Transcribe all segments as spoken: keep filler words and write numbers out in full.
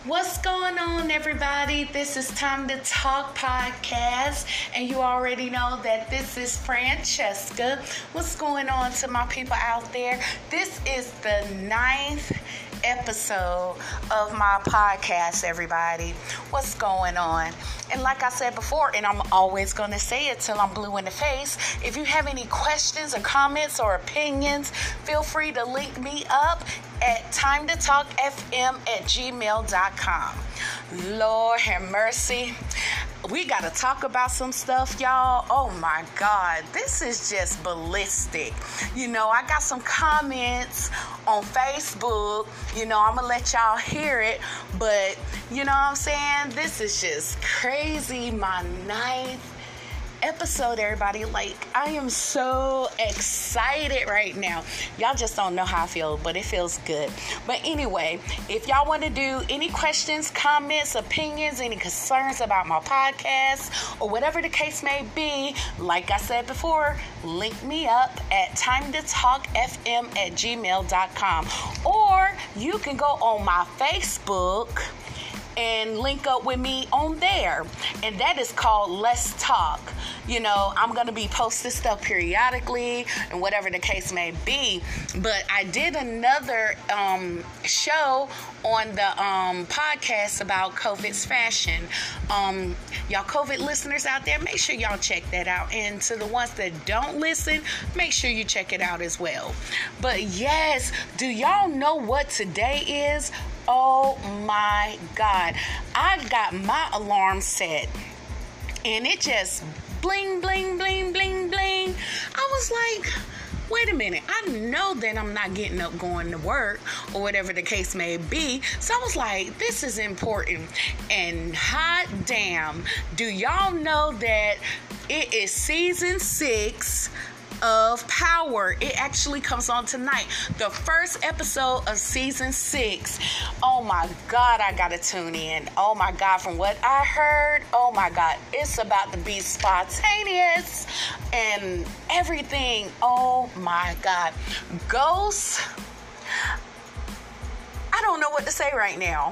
What's going on, everybody? This is Time to Talk podcast, and you already know that this is Francesca. What's going on to my people out there? This is the ninth episode of my podcast, everybody. What's going on? And like I said before, and I'm always going to say it till I'm blue in the face, if you have any questions or comments or opinions, feel free to link me up at time to talk f m at gmail dot com. Lord have mercy. We got to talk about some stuff, y'all. Oh my God, this is just ballistic. You know, I got some comments on Facebook. You know, I'm going to let y'all hear it. But, you know what I'm saying? This is just crazy. My ninth episode, everybody. Like, I am so excited right now. Y'all just don't know how I feel, but it feels good. But anyway, if y'all want to do any questions, comments, opinions, any concerns about my podcast, or whatever the case may be, like I said before, link me up at time to talk f m at gmail dot com. Or you can go on my Facebook and link up with me on there. And that is called Let's Talk. You know, I'm going to be posting stuff periodically and whatever the case may be. But I did another um, show on the um, podcast about COVID's fashion. Um, y'all COVID listeners out there, make sure y'all check that out. And to the ones that don't listen, make sure you check it out as well. But yes, do y'all know what today is? Oh my God. I got my alarm set and it just bling, bling, bling, bling, bling. I was like, wait a minute. I know that I'm not getting up going to work or whatever the case may be. So I was like, this is important. And hot damn, do y'all know that it is season six of Power? It actually comes on tonight, the first episode of season six. Oh my God, I gotta tune in. Oh my God, from what I heard, oh my God, it's about to be spontaneous and everything. Oh my God, Ghost, I don't know what to say right now.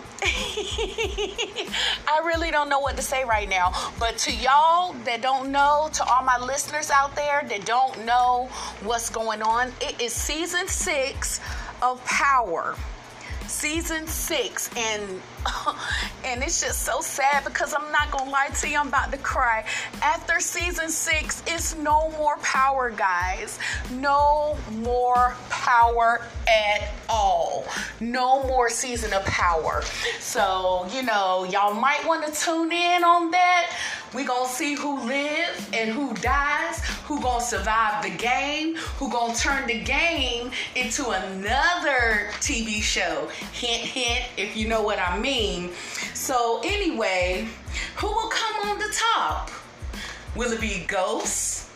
I really don't know what to say right now. But to y'all that don't know, to all my listeners out there that don't know what's going on, it is season six of Power. Season six, and and it's just so sad because I'm not gonna lie to you, I'm about to cry. After season six, it's no more Power, guys. No more Power at all. No more season of Power. So, you know, y'all might want to tune in on that. We gonna see who lives and who dies, who gonna survive the game, who gonna turn the game into another T V show. Hint, hint, if you know what I mean. So anyway, who will come on the top? Will it be Ghost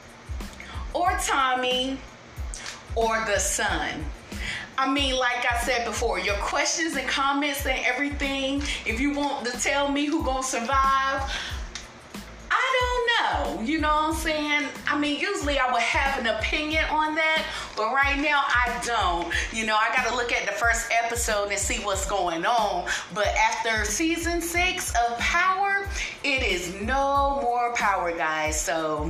or Tommy or the Sun? I mean, like I said before, your questions and comments and everything, if you want to tell me who gonna survive, I don't know, you know what I'm saying? I mean, usually I would have an opinion on that, but right now I don't. You know, I gotta look at the first episode and see what's going on. But after season six of Power, it is no more Power, guys. So,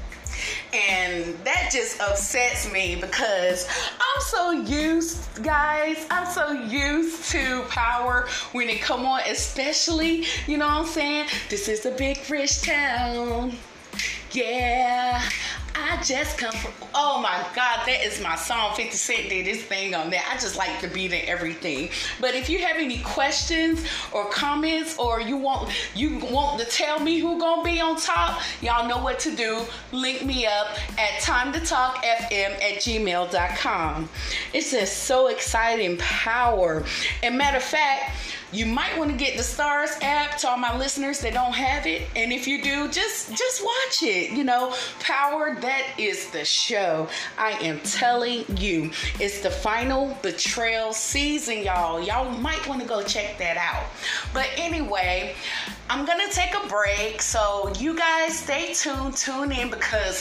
and that just upsets me because I'm so used, guys, I'm so used to Power when it come on, especially, you know what I'm saying? This is a big rich town. Yeah, I just come from, oh my God, that is my song. fifty Cent did his thing on that. I just like the beat and everything. But if you have any questions or comments, or you want you want to tell me who gonna be on top, y'all know what to do. Link me up at time to talk f m at gmail dot com. It's just so exciting. Power. And matter of fact, you might want to get the Stars app to all my listeners that don't have it. And if you do, just just watch it. You know, Power, that is the show. I am telling you. It's the final Betrayal season, y'all. Y'all might want to go check that out. But anyway, I'm going to take a break. So you guys stay tuned, tune in, because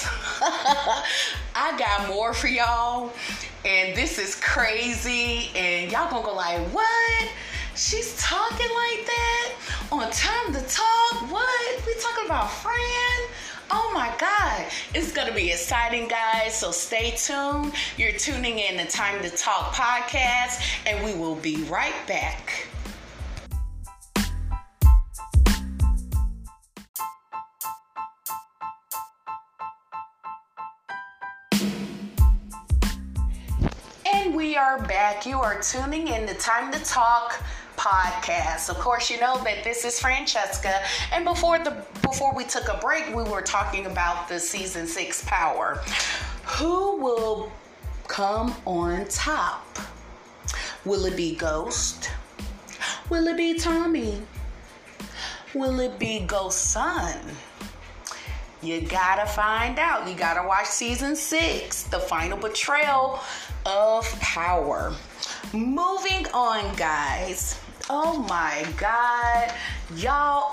I got more for y'all. And this is crazy. And y'all going to go like, what? She's talking like that on Time to Talk. What? We talking about Fran? Oh my God. It's going to be exciting, guys. So stay tuned. You're tuning in to Time to Talk podcast, and we will be right back. And we are back. You are tuning in to Time to Talk podcast. Of course, you know that this is Francesca, and before the before we took a break, we were talking about the season six power. Who will come on top? Will it be Ghost? Will it be Tommy? Will it be Ghost's son? You gotta find out. You gotta watch season six, the final betrayal of power. Moving on, guys. Oh my God, y'all.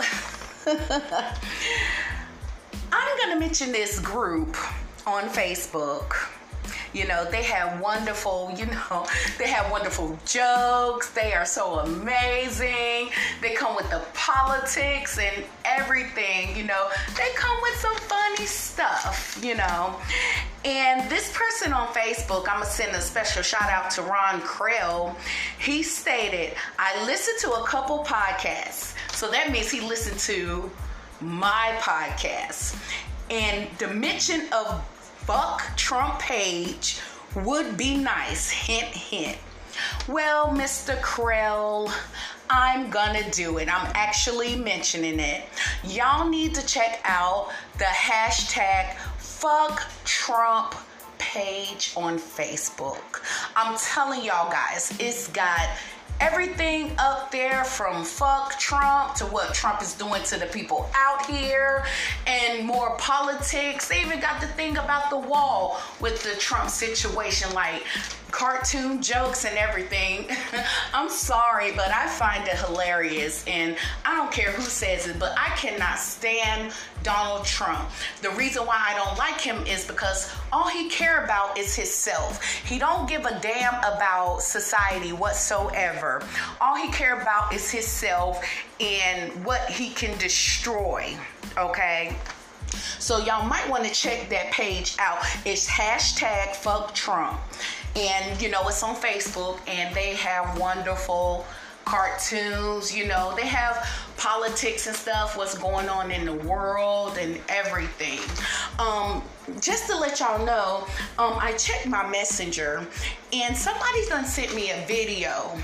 I'm gonna mention this group on Facebook. You know, they have wonderful, you know, they have wonderful jokes. They are so amazing. They come with the politics and everything, you know. They come with some funny stuff, you know. And this person on Facebook, I'm going to send a special shout out to Ron Krell. He stated, I listened to a couple podcasts. So that means he listened to my podcast. And the mention of fuck Trump page would be nice. Hint, hint. Well, Mister Krell, I'm gonna do it. I'm actually mentioning it. Y'all need to check out the hashtag fuck Trump page on Facebook. I'm telling y'all guys, it's got everything up there from fuck Trump to what Trump is doing to the people out here and more politics. They even got the thing about the wall with the Trump situation, like cartoon jokes and everything. I'm sorry, but I find it hilarious, and I don't care who says it, but I cannot stand Donald Trump. The reason why I don't like him is because all he care about is himself. He don't give a damn about society whatsoever. All he care about is himself and what he can destroy, okay? So y'all might want to check that page out. It's hashtag fuck Trump. And, you know, it's on Facebook, and they have wonderful cartoons, you know, they have politics and stuff, what's going on in the world and everything. Um, just to let y'all know, um, I checked my messenger, and somebody done sent me a video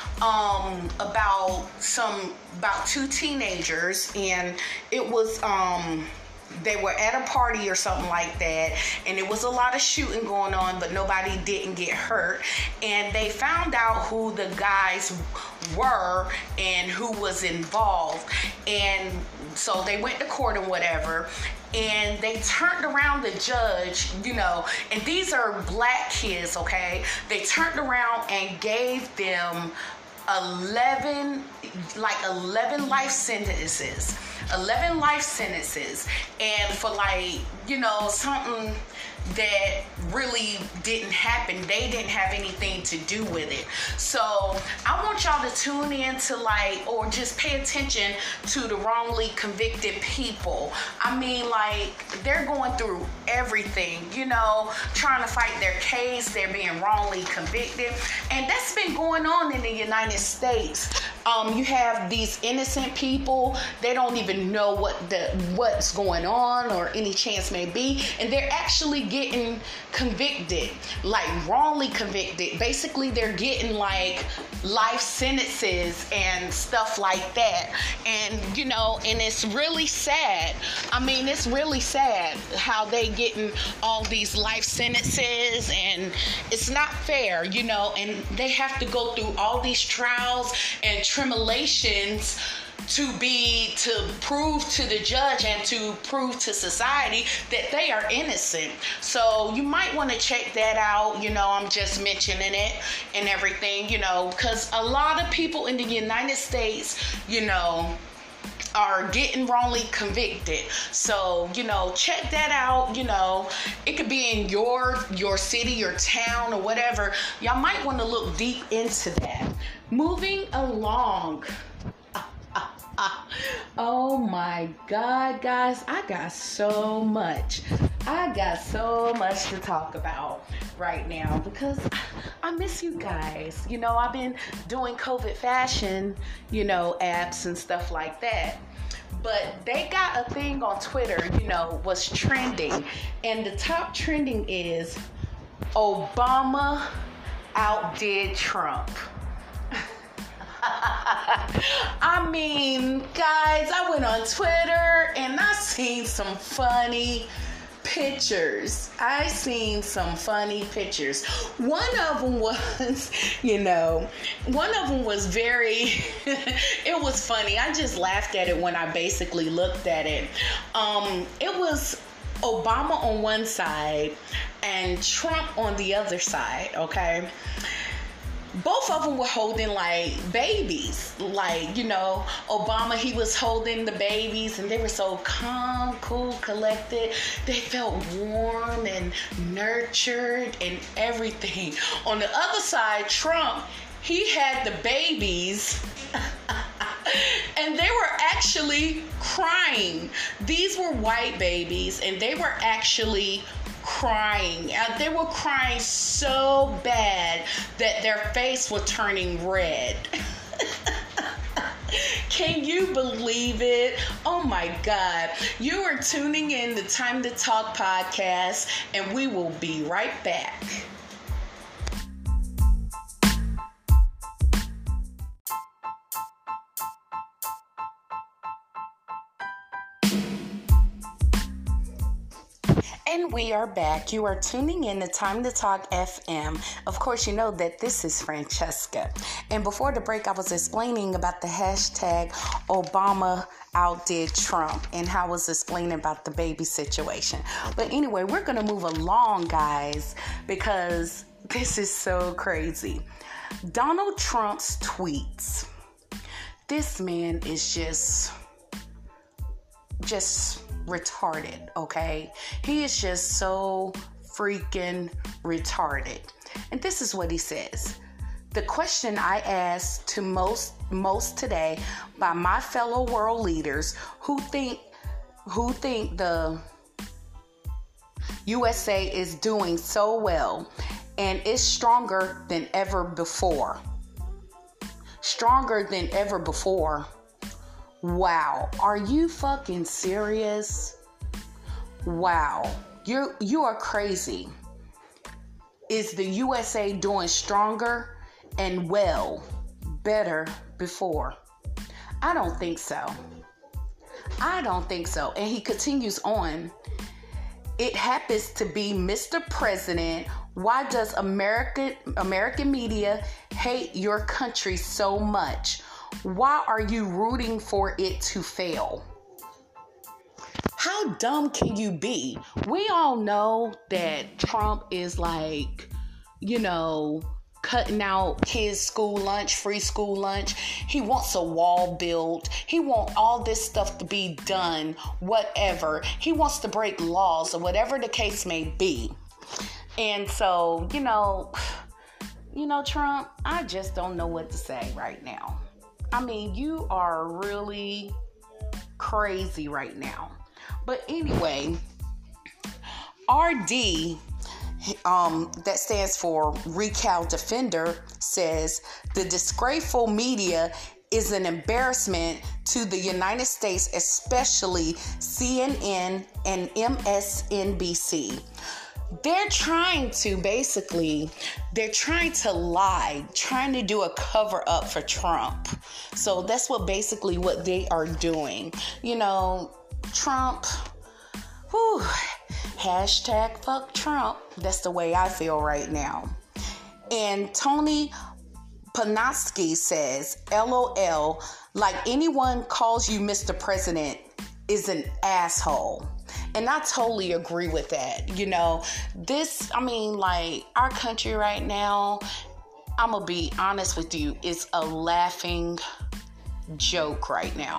um, about some, about two teenagers, and it was, um, they were at a party or something like that, and it was a lot of shooting going on, but nobody didn't get hurt. And they found out who the guys were and who was involved. And so they went to court and whatever, and they turned around the judge, you know, and these are black kids, okay? They turned around and gave them eleven, like eleven life sentences. eleven life sentences, and for like, you know, something that really didn't happen. They didn't have anything to do with it. So I want y'all to tune in to like, or just pay attention to the wrongly convicted people. I mean, like, they're going through everything, you know, trying to fight their case. They're being wrongly convicted. And that's been going on in the United States. Um, you have these innocent people. They don't even know what the what's going on or any chance may be. And they're actually getting convicted, like wrongly convicted. Basically, they're getting like life sentences and stuff like that. And, you know, and it's really sad. I mean, it's really sad how they getting all these life sentences, and it's not fair, you know, and they have to go through all these trials and tribulations to be, to prove to the judge and to prove to society that they are innocent. So you might want to check that out. You know, I'm just mentioning it and everything, you know, because a lot of people in the United States, you know, are getting wrongly convicted. So, you know, check that out. You know, it could be in your your city, your town, or whatever. Y'all might want to look deep into that. Moving along. Oh my God, guys, I got so much. I got so much to talk about right now because I miss you guys. You know, I've been doing COVID fashion, you know, apps and stuff like that. But they got a thing on Twitter, you know, was trending. And the top trending is Obama outdid Trump. I mean, guys, I went on Twitter and I seen some funny pictures. I seen some funny pictures. One of them was, you know, one of them was very, it was funny. I just laughed at it when I basically looked at it. Um, it was Obama on one side and Trump on the other side, okay? Both of them were holding like babies. Like, you know, Obama, he was holding the babies and they were so calm, cool, collected. They felt warm and nurtured and everything. On the other side, Trump, he had the babies and they were actually crying. These were white babies and they were actually crying. Uh, they were crying so bad that their face was turning red. Can you believe it? Oh my God. You are tuning in the Time to Talk podcast, and we will be right back. And we are back. You are tuning in to Time to Talk F M. Of course, you know that this is Francesca. And before the break, I was explaining about the hashtag Obama outdid Trump and how I was explaining about the baby situation. But anyway, we're going to move along, guys, because this is so crazy. Donald Trump's tweets. This man is just, just... retarded, okay? He is just so freaking retarded. And this is what he says. The question I asked to most most today by my fellow world leaders who think who think the U S A is doing so well and is stronger than ever before. Stronger than ever before. Wow, are you fucking serious? Wow, you you are crazy. Is the U S A doing stronger and well, better before? I don't think so. I don't think so. And he continues on. It happens to be Mister President. Why does American American media hate your country so much? Why are you rooting for it to fail? How dumb can you be? We all know that Trump is like, you know, cutting out kids' school lunch, free school lunch. He wants a wall built. He wants all this stuff to be done, whatever. He wants to break laws or whatever the case may be. And so, you know, you know, Trump, I just don't know what to say right now. I mean, you are really crazy right now. But anyway, R D, um, that stands for Recount Defender, says the disgraceful media is an embarrassment to the United States, especially C N N and M S N B C. They're trying to basically, they're trying to lie, trying to do a cover up for Trump. So that's what basically what they are doing. You know, Trump, whew, hashtag fuck Trump. That's the way I feel right now. And Tony Panaski says, LOL, like anyone calls you Mister President is an asshole. And I totally agree with that. You know, this, I mean, like, our country right now, I'm going to be honest with you, is a laughing joke right now.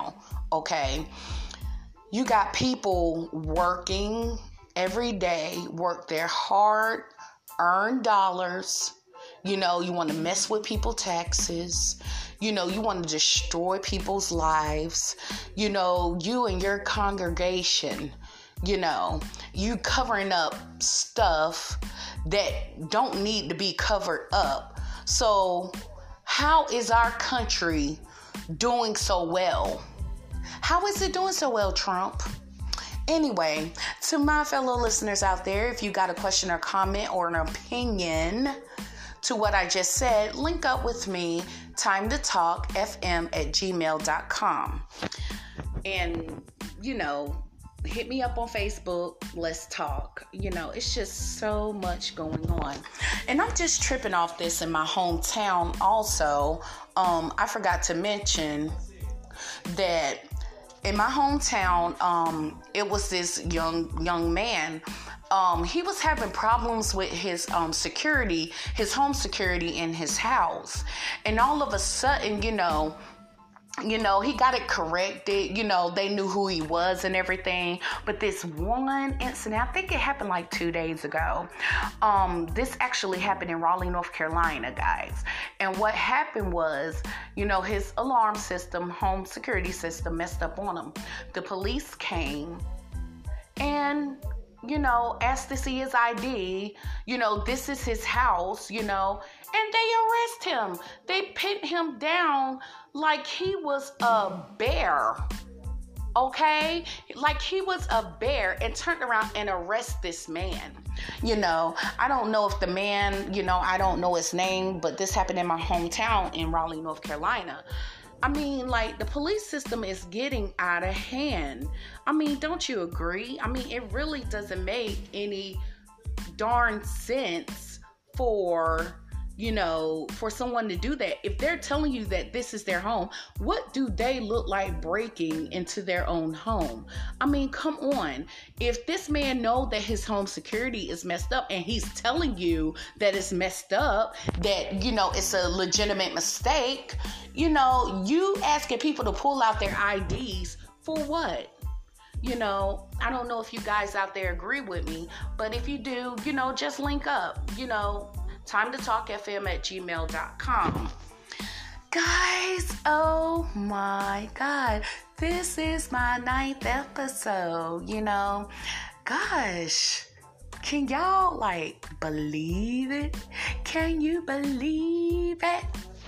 okay? You got people working every day, work their hard earned dollars. You know, you want to mess with people's taxes. You know, you want to destroy people's lives. You know, you and your congregation, you know, you covering up stuff that don't need to be covered up. So how is our country doing so well? How is it doing so well, Trump? Anyway, to my fellow listeners out there, if you got a question or comment or an opinion to what I just said, link up with me, time to talk f m at gmail dot com. And, you know, hit me up on Facebook. Let's talk. You know, it's just so much going on. And I'm just tripping off this in my hometown also. Um, I forgot to mention that in my hometown, um, it was this young young man. Um, he was having problems with his um, security, his home security in his house. And all of a sudden, you know, you know, he got it corrected. You know, they knew who he was and everything. But this one incident, I think it happened like two days ago. Um, this actually happened in Raleigh, North Carolina, guys. And what happened was, you know, his alarm system, home security system messed up on him. The police came and, you know, asked to see his I D. You know, this is his house, you know, and they arrest him. They pinned him down like he was a bear, okay? Like he was a bear, and turned around and arrest this man. You know, I don't know if the man, you know, I don't know his name, but this happened in my hometown in Raleigh, North Carolina. I mean, like, the police system is getting out of hand. I mean, don't you agree? I mean, it really doesn't make any darn sense for, you know, for someone to do that. If they're telling you that this is their home, what do they look like breaking into their own home? I mean, come on. If this man know that his home security is messed up and he's telling you that it's messed up, that, you know, it's a legitimate mistake, you know, you asking people to pull out their I Ds for what? You know, I don't know if you guys out there agree with me, but if you do, you know, just link up, you know, time to talk f m at gmail dot com. Guys, oh my God, this is my ninth episode, you know. Gosh, can y'all, like, believe it? Can you believe it?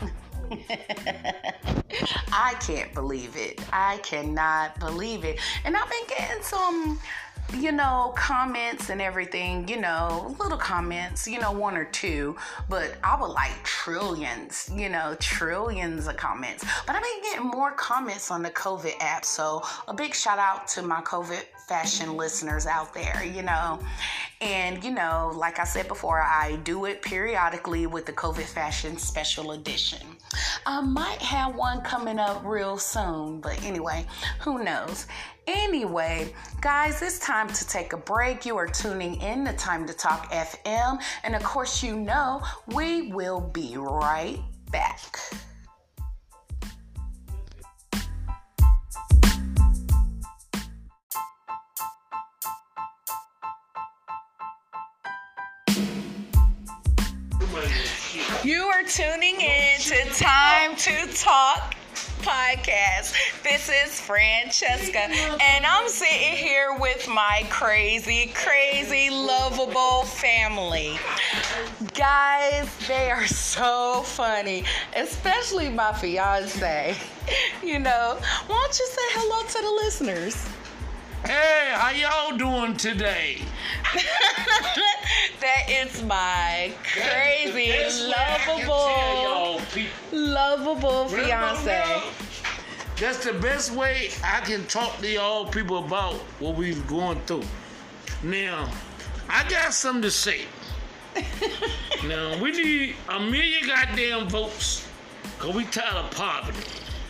I can't believe it. I cannot believe it. And I've been getting some, you know, comments and everything, you know, little comments, you know, one or two, but I would like trillions, you know, trillions of comments. But I've been getting more comments on the COVID app, so a big shout out to my COVID fashion listeners out there, you know. And, you know, like I said before, I do it periodically with the COVID fashion special edition. I might have one coming up real soon, but anyway, who knows? Anyway, guys, it's time to take a break. You are tuning in to Time to Talk F M. And of course, you know, we will be right back. You are tuning in to Time to Talk Podcast. This is Francesca, and I'm sitting here with my crazy, crazy, lovable family. Guys, they are so funny, especially my fiance. You know, why don't you say hello to the listeners? Hey, how y'all doing today? That is my crazy, that's, that's lovable, lovable fiance. That's the best way I can talk to y'all people about what we've going through. Now, I got something to say. Now, we need a million goddamn votes because we tired of poverty.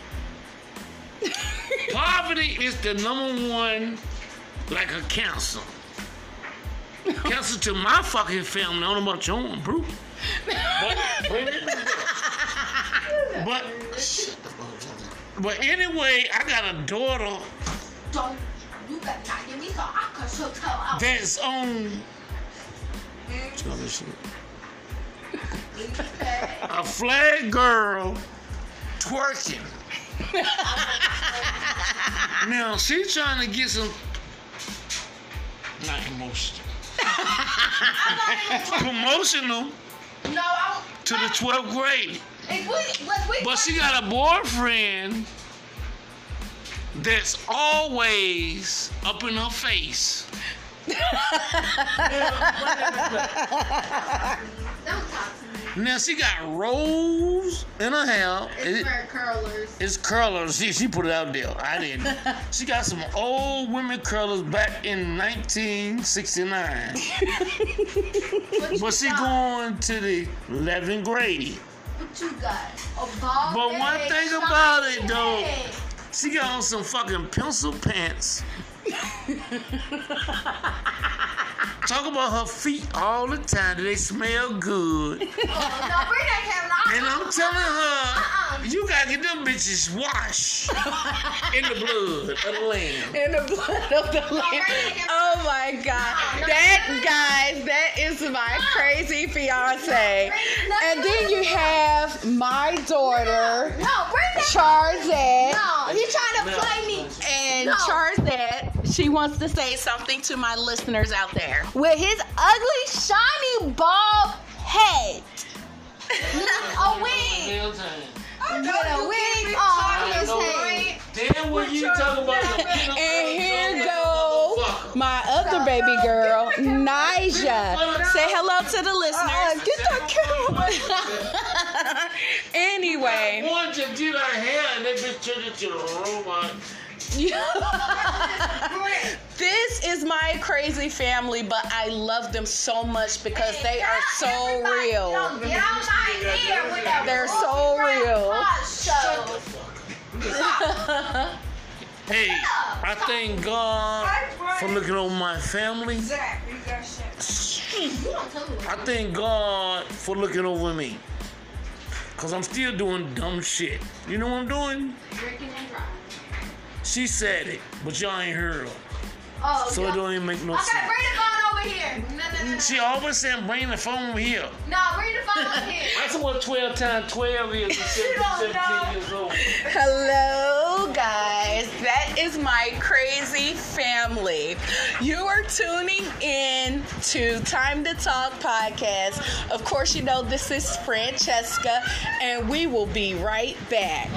Poverty is the number one, like a cancer. Cancer to my fucking family. I don't know about your own, bro. But, but shut the fuck up. But anyway, I got a daughter. Don't you better not give me some. I cut your toe out. That's on. A flag girl twerking. Now she's trying to get some. Not emotional. Promotional No, I. to the twelfth grade. If we, let's we. But she got a boyfriend that's always up in her face. Don't talk to me. Now she got rolls in her hair. It's It- for curlers. It's curlers. She, she put it out there. I didn't. She got some old women curlers back in nineteen sixty-nine. What But she got? going to the eleventh grade. What you got? A ball. But one head, thing shiny about it, though, head. she got on some fucking pencil pants. Talk about her feet all the time. They smell good. Oh, no, bring that camera. And I'm telling her, Uh-uh. you gotta get them bitches washed in the blood of the lamb. In the blood of the lamb. Oh my God. That, guys, that is my crazy fiance. And then you have my daughter, No, bring that. Charzette. No, he's trying to No. play me. And No. Charzette, she wants to say something to my listeners out there. With his ugly, shiny, bald head. A wig. With a wig on his head. Then when you talk about the peanut And here butter go motherfucker. my other baby girl, Nija. Say hello to the listeners. Get that camera. Anyway, One just did her hair and that bitch turned into a robot. this is my crazy family, but I love them so much because they are so real. Get on my ear with that They're so real. Hey, I thank God for looking over my family. I thank God for looking over me. Cause I'm still doing dumb shit. You know what I'm doing? Drinking and driving. She said it, but y'all ain't heard her. Oh, So yeah. it don't even make no Okay, sense. bring the phone over here. No, no, no, no. She always saying bring the phone over here. No, bring the phone over here. That's what twelve times twelve is. You don't know. years old. Hello, guys. That is my crazy family. You are tuning in to Time to Talk podcast. Of course, you know this is Francesca, and we will be right back.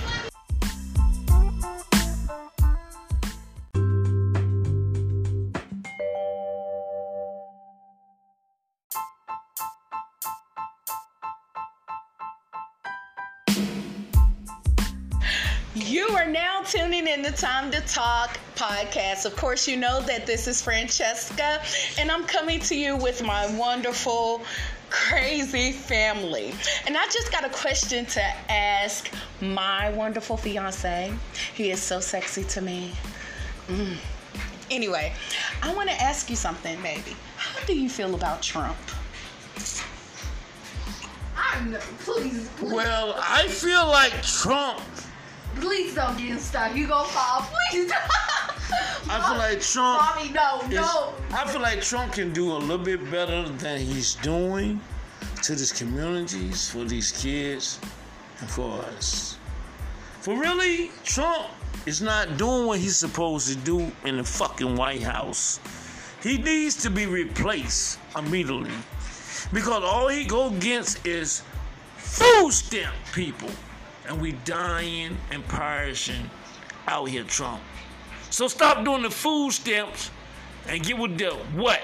You are now tuning in to Time to Talk podcast. Of course, you know that this is Francesca, and I'm coming to you with my wonderful, crazy family. And I just got a question to ask my wonderful fiance. He is so sexy to me. Mm. Anyway, I want to ask you something, baby. How do you feel about Trump? I know. Please, please, Well, I feel like Trump. please don't get him stuck. You gonna fall. Please don't. I feel like Trump. Mommy, no, is- no. I feel like Trump can do a little bit better than he's doing to these communities, for these kids, and for us. For really, Trump is not doing what he's supposed to do in the fucking White House. He needs to be replaced immediately. Because all he go against is food stamp people. And we dying and perishing out here, Trump. So stop doing the food stamps and get with the what?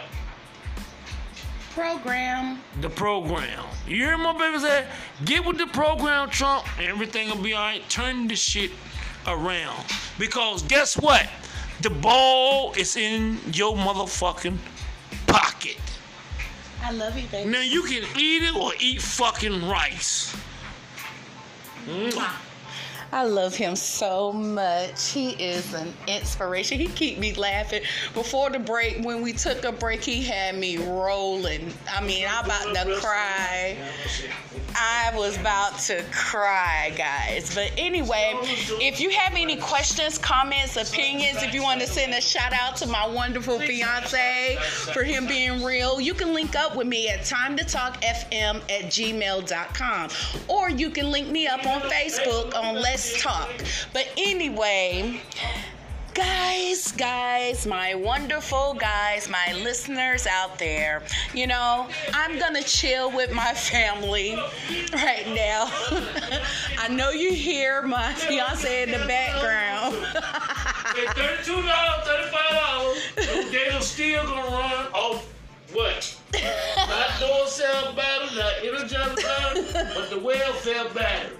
Program. The program. You hear my baby say? Get with the program, Trump, and everything will be all right. Turn this shit around. Because guess what? The ball is in your motherfucking pocket. I love you, baby. Now you can eat it or eat fucking rice. Mwah. I love him so much. He is an inspiration. He keep me laughing. Before the break, when we took a break, he had me rolling. I mean, I'm about to cry. I was about to cry, guys. But anyway, if you have any questions, comments, opinions, if you want to send a shout out to my wonderful fiance for him being real, you can link up with me at time to talk f m at gmail dot com. Or you can link me up on Facebook on Let's Talk. But anyway, guys, guys, my wonderful guys, my listeners out there, you know, I'm gonna chill with my family right now. I know you hear my fiance in the background. thirty-two dollars, thirty-five dollars. They're still gonna run off what? Not door cell battery, not Energizer battery, but the welfare battery.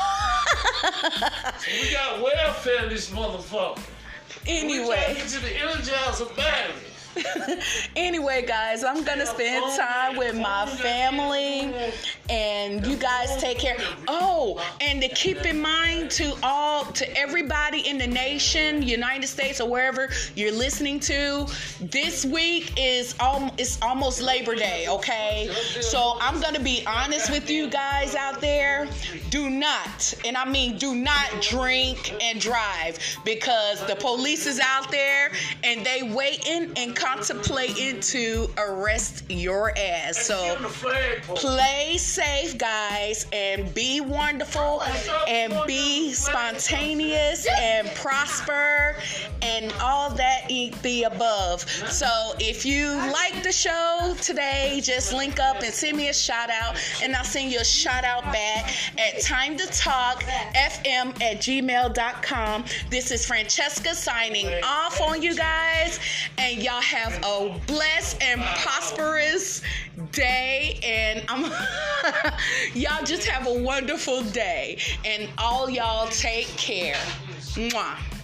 So we got welfare in this motherfucker. Anyway. We to the Energizer battery. Anyway, guys, I'm gonna spend time with my family, and you guys take care. Oh, and to keep in mind to all, to everybody in the nation, United States, or wherever you're listening to, this week is al- it's almost Labor Day. Okay, so I'm gonna be honest with you guys out there. Do not, and I mean do not drink and drive, because the police is out there and they waiting and contemplating to arrest your ass. So play safe, guys, and be wonderful, and be spontaneous, and prosper, and all that the above. So if you like the show today, just link up and send me a shout out, and I'll send you a shout out back at time to talk f m at gmail dot com. This is Francesca signing off on you guys, and y'all have a blessed and prosperous day, and I'm y'all just have a wonderful day, and all y'all take care. Mwah.